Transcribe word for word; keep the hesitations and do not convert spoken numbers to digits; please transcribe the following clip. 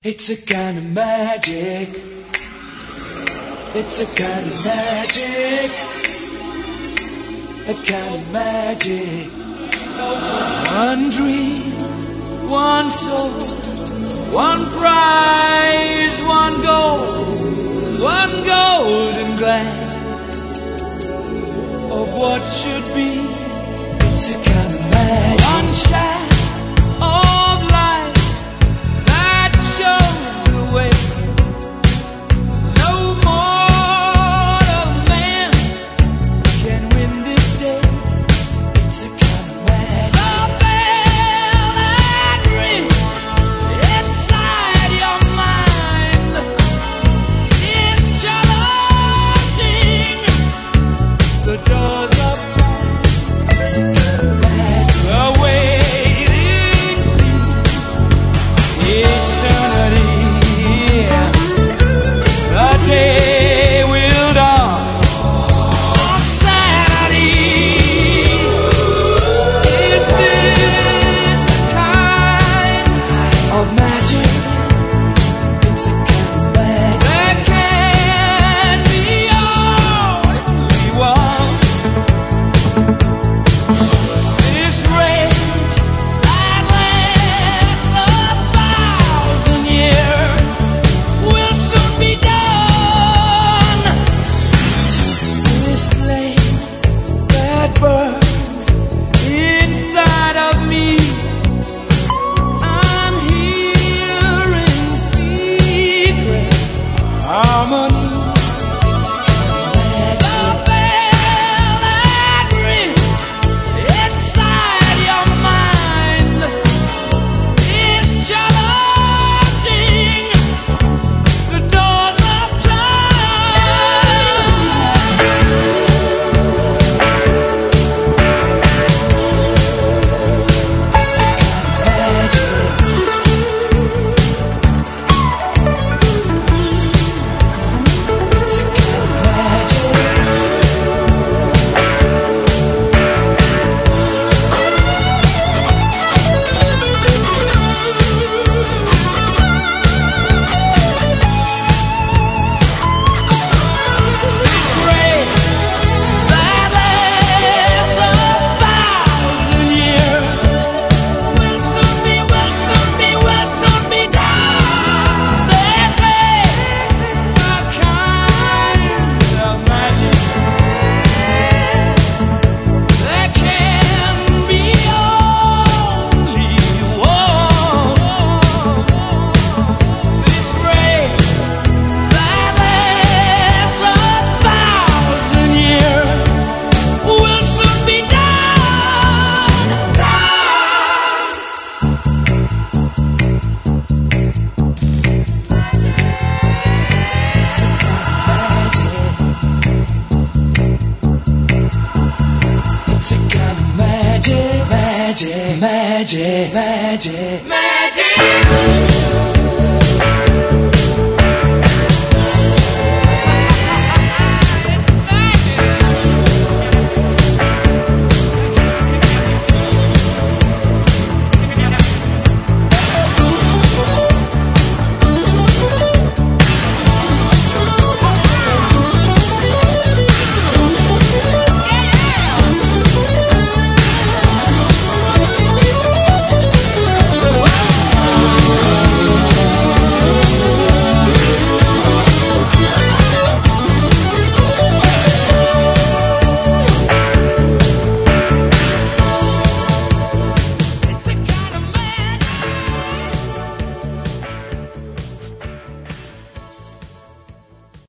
It's a kind of magic. It's a kind of magic. A kind of magic. One dream, one soul, one prize, one goal, one golden glance of what should be. It's a kind of magic. One shaft of light that shows the way. No mortal man can win this day. It's a kind of magic. The bell that rings inside your mind is challenging the doors of time. It's a kind of magic. The waiting seems eternity. The day will dawn on Saturday. Is this the kind of magic? It's a kind of magic. There can be only one. This rage that lasts a thousand years will soon be done. This flame that burns inside of me, I'm hearing secret harmony. It's a kind of magic. The bell that rings inside your mind is challenging the doors of time. It's a kind of magic. It's a kind of magic. This ray that lasts a thousand years will soon be, will soon be, will soon be done. This is the kind of magic. There can be only one. This ray that lasts a thousand years will soon be done. It's a kind of magic, magic, magic, magic, magic.